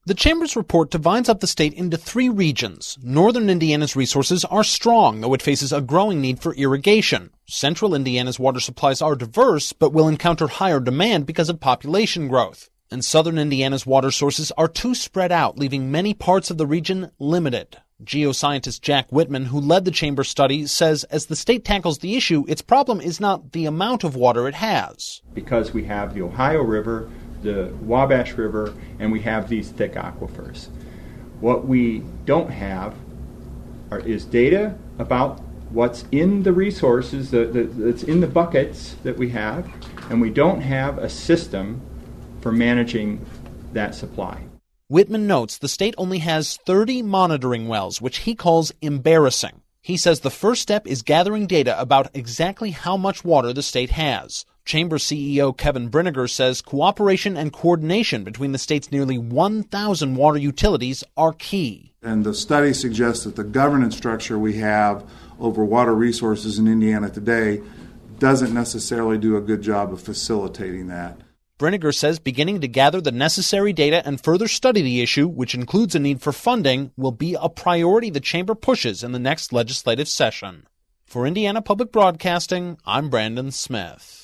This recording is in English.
The Chamber's report divides up the state into 3 regions. Northern Indiana's resources are strong, though it faces a growing need for irrigation. Central Indiana's water supplies are diverse, but will encounter higher demand because of population growth. And southern Indiana's water sources are too spread out, leaving many parts of the region limited. Geoscientist Jack Whitman, who led the Chamber study, says as the state tackles the issue, its problem is not the amount of water it has. Because we have the Ohio River, the Wabash River, and we have these thick aquifers. What we don't have is data about what's in the resources that's in the buckets that we have, and we don't have a system for managing that supply. Whitman notes the state only has 30 monitoring wells, which he calls embarrassing. He says the first step is gathering data about exactly how much water the state has. Chamber CEO Kevin Brinegar says cooperation and coordination between the state's nearly 1,000 water utilities are key. And the study suggests that the governance structure we have over water resources in Indiana today doesn't necessarily do a good job of facilitating that. Brinegar says beginning to gather the necessary data and further study the issue, which includes a need for funding, will be a priority the Chamber pushes in the next legislative session. For Indiana Public Broadcasting, I'm Brandon Smith.